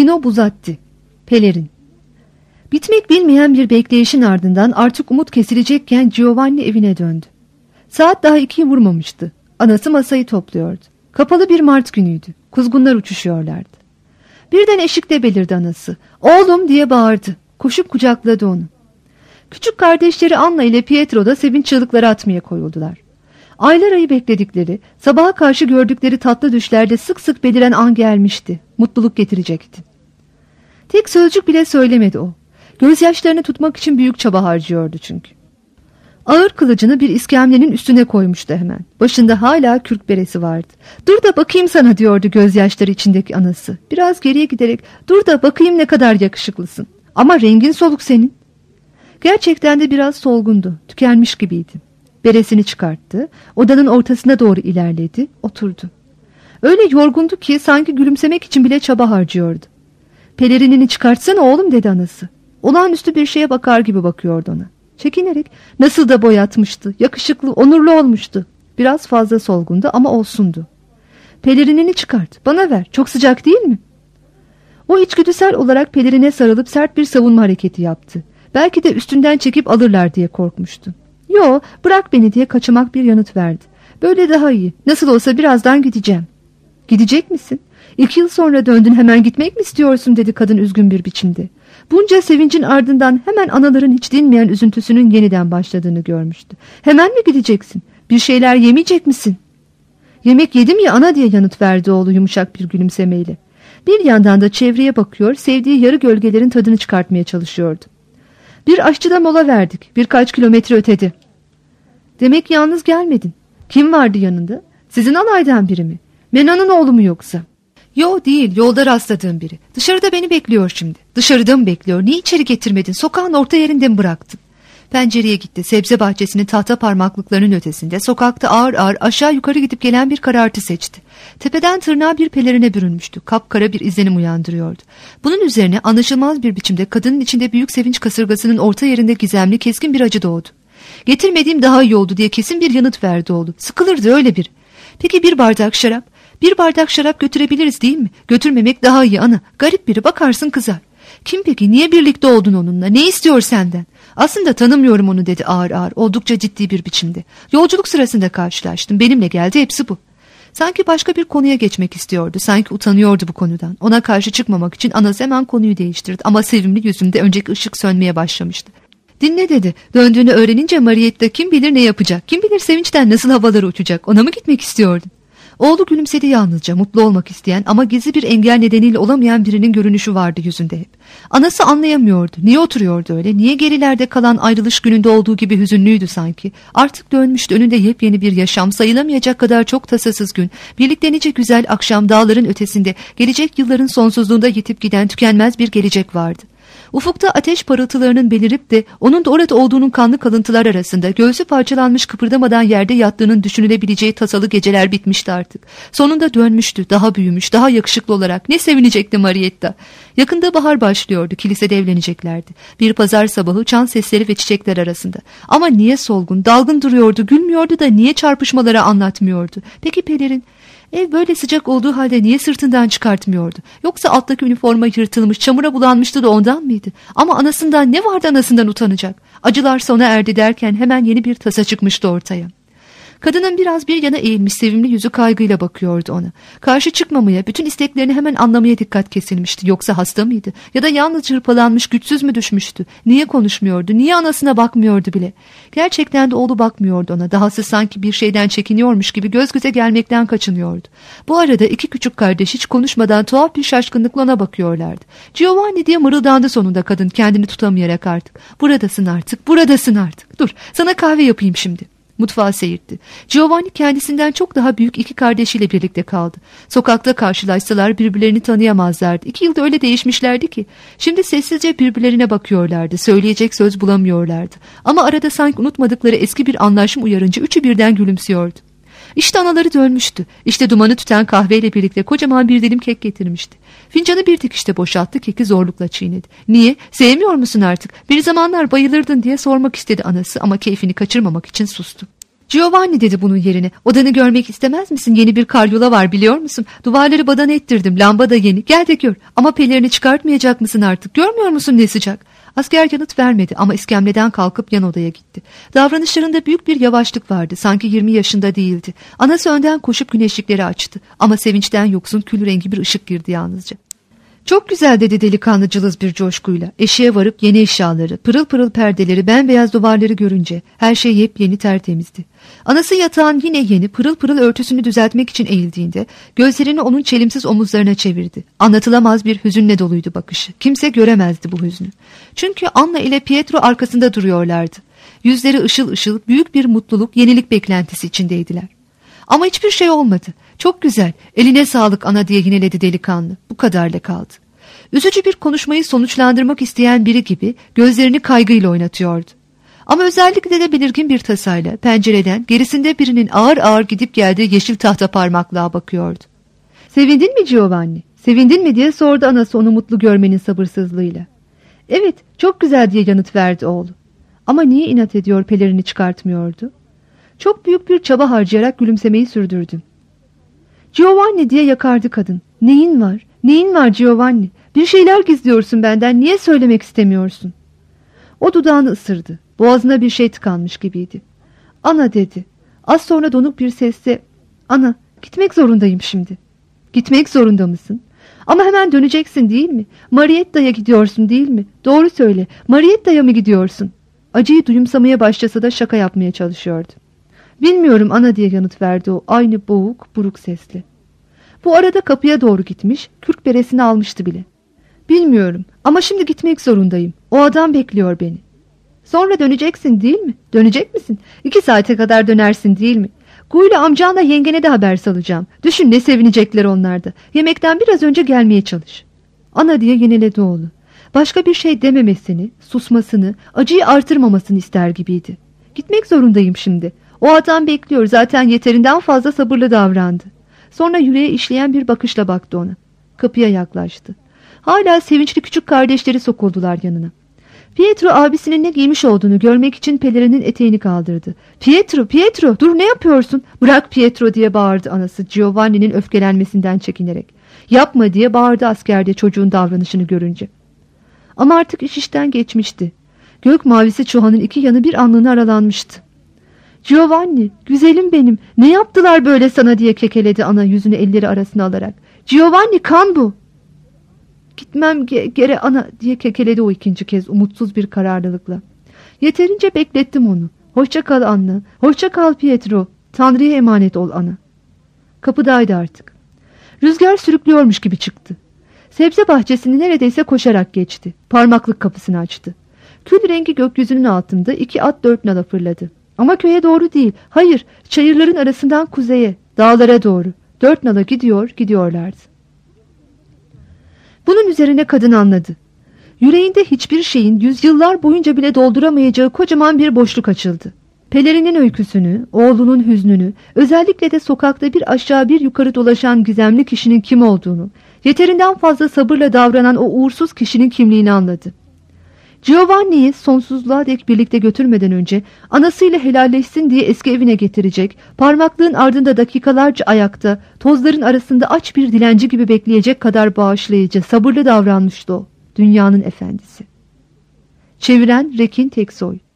Dino Buzzati. Pelerin. Bitmek bilmeyen bir bekleyişin ardından artık umut kesilecekken Giovanni evine döndü. Saat daha 2'yi vurmamıştı. Anası masayı topluyordu. Kapalı bir Mart günüydü. Kuzgunlar uçuşuyorlardı. Birden eşikte belirdi anası. "Oğlum!" diye bağırdı. Koşup kucakladı onu. Küçük kardeşleri Anna ile Pietro da sevinç çığlıkları atmaya koyuldular. Aylar ayı bekledikleri, sabaha karşı gördükleri tatlı düşlerde sık sık beliren an gelmişti. Mutluluk getirecekti. Tek sözcük bile söylemedi o. Gözyaşlarını tutmak için büyük çaba harcıyordu çünkü. Ağır kılıcını bir iskemlenin üstüne koymuştu hemen. Başında hala kürk beresi vardı. "Dur da bakayım sana," diyordu gözyaşları içindeki anası. Biraz geriye giderek, "Dur da bakayım ne kadar yakışıklısın. Ama rengin soluk senin." Gerçekten de biraz solgundu. Tükenmiş gibiydi. Beresini çıkarttı. Odanın ortasına doğru ilerledi. Oturdu. Öyle yorgundu ki sanki gülümsemek için bile çaba harcıyordu. "Pelerinini çıkartsana oğlum," dedi anası. Olağanüstü bir şeye bakar gibi bakıyordu ona. Çekinerek, nasıl da boyatmıştı. Yakışıklı, onurlu olmuştu. Biraz fazla solgundu ama olsundu. "Pelerinini çıkart, bana ver. Çok sıcak değil mi?" O içgüdüsel olarak pelerine sarılıp sert bir savunma hareketi yaptı. Belki de üstünden çekip alırlar diye korkmuştu. "Yo, bırak beni," diye kaçamak bir yanıt verdi. "Böyle daha iyi. Nasıl olsa birazdan gideceğim." "Gidecek misin? 2 yıl sonra döndün, hemen gitmek mi istiyorsun?" dedi kadın üzgün bir biçimde. Bunca sevincin ardından hemen anaların hiç dinmeyen üzüntüsünün yeniden başladığını görmüştü. "Hemen mi gideceksin? Bir şeyler yemeyecek misin?" "Yemek yedim ya ana," diye yanıt verdi oğlu yumuşak bir gülümsemeyle. Bir yandan da çevreye bakıyor, sevdiği yarı gölgelerin tadını çıkartmaya çalışıyordu. "Bir aşçıda mola verdik, birkaç kilometre ötede." "Demek yalnız gelmedin. Kim vardı yanında? Sizin alaydan biri mi? Mena'nın oğlu mu yoksa?" "Yo, değil, yolda rastladığım biri. Dışarıda beni bekliyor şimdi." "Dışarıda mı bekliyor? Niye içeri getirmedin? Sokağın orta yerinde mi bıraktın?" Pencereye gitti. Sebze bahçesinin tahta parmaklıklarının ötesinde sokakta ağır ağır aşağı yukarı gidip gelen bir karartı seçti. Tepeden tırnağa bir pelerine bürünmüştü. Kapkara bir izlenim uyandırıyordu. Bunun üzerine anlaşılmaz bir biçimde kadının içinde büyük sevinç kasırgasının orta yerinde gizemli keskin bir acı doğdu. "Getirmediğim daha iyi oldu," diye kesin bir yanıt verdi oğlu. "Sıkılırdı öyle bir." "Peki bir bardak şarap?" "Bir bardak şarap götürebiliriz değil mi? Götürmemek daha iyi ana. Garip biri, bakarsın kızar." "Kim peki? Niye birlikte oldun onunla? Ne istiyor senden?" "Aslında tanımıyorum onu," dedi ağır ağır, oldukça ciddi bir biçimde. "Yolculuk sırasında karşılaştım. Benimle geldi, hepsi bu." Sanki başka bir konuya geçmek istiyordu. Sanki utanıyordu bu konudan. Ona karşı çıkmamak için anası hemen konuyu değiştirdi. Ama sevimli yüzünde önceki ışık sönmeye başlamıştı. "Dinle," dedi. "Döndüğünü öğrenince Marietta kim bilir ne yapacak? Kim bilir sevinçten nasıl havalara uçacak? Ona mı gitmek istiyordun?" Oğlu gülümsedi yalnızca, mutlu olmak isteyen ama gizli bir engel nedeniyle olamayan birinin görünüşü vardı yüzünde hep. Anası anlayamıyordu. Niye oturuyordu öyle? Niye gerilerde kalan ayrılış gününde olduğu gibi hüzünlüydü sanki? Artık dönmüştü, önünde yepyeni bir yaşam, sayılamayacak kadar çok tasasız gün. Birlikte nice güzel akşam, dağların ötesinde, gelecek yılların sonsuzluğunda yitip giden tükenmez bir gelecek vardı. Ufukta ateş parıltılarının belirip de onun da orada olduğunun kanlı kalıntılar arasında göğsü parçalanmış kıpırdamadan yerde yattığının düşünülebileceği tasalı geceler bitmişti artık. Sonunda dönmüştü, daha büyümüş, daha yakışıklı olarak. Ne sevinecekti Marietta. Yakında bahar başlıyordu, kilisede evleneceklerdi. Bir pazar sabahı çan sesleri ve çiçekler arasında. Ama niye solgun, dalgın duruyordu, gülmüyordu da niye çarpışmalara anlatmıyordu? Peki pelerin? Ev böyle sıcak olduğu halde niye sırtından çıkartmıyordu? Yoksa alttaki üniforma yırtılmış, çamura bulanmıştı da ondan mıydı? Ama anasından ne vardı anasından utanacak? Acılar sona erdi derken hemen yeni bir tasa çıkmıştı ortaya. Kadının biraz bir yana eğilmiş sevimli yüzü kaygıyla bakıyordu ona. Karşı çıkmamaya, bütün isteklerini hemen anlamaya dikkat kesilmişti. Yoksa hasta mıydı? Ya da yalnız hırpalanmış, güçsüz mü düşmüştü? Niye konuşmuyordu? Niye anasına bakmıyordu bile? Gerçekten de oğlu bakmıyordu ona. Dahası sanki bir şeyden çekiniyormuş gibi göz göze gelmekten kaçınıyordu. Bu arada iki küçük kardeş hiç konuşmadan tuhaf bir şaşkınlıkla ona bakıyorlardı. "Giovanni," diye mırıldandı sonunda kadın kendini tutamayarak artık. "Buradasın artık, buradasın artık. Dur, sana kahve yapayım şimdi." Mutfağa seyirtti. Giovanni kendisinden çok daha büyük iki kardeşiyle birlikte kaldı. Sokakta karşılaşsalar birbirlerini tanıyamazlardı. 2 yılda öyle değişmişlerdi ki. Şimdi sessizce birbirlerine bakıyorlardı. Söyleyecek söz bulamıyorlardı. Ama arada sanki unutmadıkları eski bir anlaşma uyarınca üçü birden gülümsüyordu. İşte anaları dönmüştü. İşte dumanı tüten kahveyle birlikte kocaman bir dilim kek getirmişti. Fincanı bir dikişte boşalttı, keki zorlukla çiğnedi. "Niye? Sevmiyor musun artık? Bir zamanlar bayılırdın," diye sormak istedi anası ama keyfini kaçırmamak için sustu. Giovanni dedi bunun yerine. Odanı görmek istemez misin? Yeni bir karyola var biliyor musun? Duvarları badana ettirdim. Lamba da yeni. Gel de gör. Ama pelerini çıkartmayacak mısın artık? Görmüyor musun ne sıcak? Asker yanıt vermedi ama iskemleden kalkıp yan odaya gitti. Davranışlarında büyük bir yavaşlık vardı. Sanki 20 yaşında değildi. Anası önden koşup güneşlikleri açtı. Ama sevinçten yoksun kül rengi bir ışık girdi yalnızca. Çok güzel dedi delikanlı cılız bir coşkuyla. Eşiğe varıp yeni eşyaları, pırıl pırıl perdeleri, bembeyaz duvarları görünce her şey yepyeni tertemizdi. Anası yatağın yine yeni, pırıl pırıl örtüsünü düzeltmek için eğildiğinde gözlerini onun çelimsiz omuzlarına çevirdi. Anlatılamaz bir hüzünle doluydu bakışı. Kimse göremezdi bu hüznü. Çünkü Anna ile Pietro arkasında duruyorlardı. Yüzleri ışıl ışıl, büyük bir mutluluk, yenilik beklentisi içindeydiler. Ama hiçbir şey olmadı. Çok güzel, eline sağlık ana diye yineledi delikanlı. Bu kadarla kaldı. Üzücü bir konuşmayı sonuçlandırmak isteyen biri gibi gözlerini kaygıyla oynatıyordu. Ama özellikle de belirgin bir tasayla pencereden gerisinde birinin ağır ağır gidip geldiği yeşil tahta parmaklığa bakıyordu. Sevindin mi Giovanni? Sevindin mi diye sordu anası onu mutlu görmenin sabırsızlığıyla. Evet, çok güzel diye yanıt verdi oğlu. Ama niye inat ediyor pelerini çıkartmıyordu? Çok büyük bir çaba harcayarak gülümsemeyi sürdürdüm. Giovanni diye yakardı kadın. Neyin var? Neyin var Giovanni? Bir şeyler gizliyorsun benden. Niye söylemek istemiyorsun? O dudağını ısırdı. Boğazına bir şey tıkanmış gibiydi. Ana dedi. Az sonra donuk bir sesle ana gitmek zorundayım şimdi. Gitmek zorunda mısın? Ama hemen döneceksin değil mi? Marietta'ya gidiyorsun değil mi? Doğru söyle. Marietta'ya mı gidiyorsun? Acıyı duyumsamaya başlasa da şaka yapmaya çalışıyordu. Bilmiyorum ana diye yanıt verdi o aynı boğuk buruk sesle. Bu arada kapıya doğru gitmiş, kürk beresini almıştı bile. Bilmiyorum ama şimdi gitmek zorundayım. O adam bekliyor beni. Sonra döneceksin değil mi? Dönecek misin? 2 saate kadar dönersin değil mi? Guyla amcanla yengene de haber salacağım. Düşün ne sevinecekler onlar da. Yemekten biraz önce gelmeye çalış. Ana diye yeniledi oğlu. Başka bir şey dememesini, susmasını, acıyı artırmamasını ister gibiydi. Gitmek zorundayım şimdi. O adam bekliyor, zaten yeterinden fazla sabırlı davrandı. Sonra yüreğe işleyen bir bakışla baktı ona. Kapıya yaklaştı. Hala sevinçli küçük kardeşleri sokuldular yanına. Pietro abisinin ne giymiş olduğunu görmek için pelerinin eteğini kaldırdı. Pietro, Pietro, dur ne yapıyorsun? Bırak Pietro diye bağırdı anası Giovanni'nin öfkelenmesinden çekinerek. Yapma diye bağırdı asker de çocuğun davranışını görünce. Ama artık iş işten geçmişti. Gök mavisi çuhanın 2 yanı bir anlığına aralanmıştı. Giovanni, güzelim benim, ne yaptılar böyle sana diye kekeledi ana yüzünü elleri arasına alarak. Giovanni, kan bu. Gitmem gere ana diye kekeledi o 2. kez umutsuz bir kararlılıkla. Yeterince beklettim onu. Hoşça kal Anna, hoşça kal Pietro, Tanrı'ya emanet ol ana. Kapıdaydı artık. Rüzgar sürüklüyormuş gibi çıktı. Sebze bahçesini neredeyse koşarak geçti. Parmaklık kapısını açtı. Kül rengi gökyüzünün altında 2 at 4 nala fırladı. Ama köye doğru değil, hayır, çayırların arasından kuzeye, dağlara doğru. 4 nala gidiyorlardı. Bunun üzerine kadın anladı. Yüreğinde hiçbir şeyin yüzyıllar boyunca bile dolduramayacağı kocaman bir boşluk açıldı. Pelerinin öyküsünü, oğlunun hüznünü, özellikle de sokakta bir aşağı bir yukarı dolaşan gizemli kişinin kim olduğunu, yeterinden fazla sabırla davranan o uğursuz kişinin kimliğini anladı. Giovanni'yi sonsuzluğa dek birlikte götürmeden önce anasıyla helalleşsin diye eski evine getirecek, parmaklığın ardında dakikalarca ayakta, tozların arasında aç bir dilenci gibi bekleyecek kadar bağışlayıcı, sabırlı davranmıştı o, dünyanın efendisi. Çeviren Rekin Teksoy.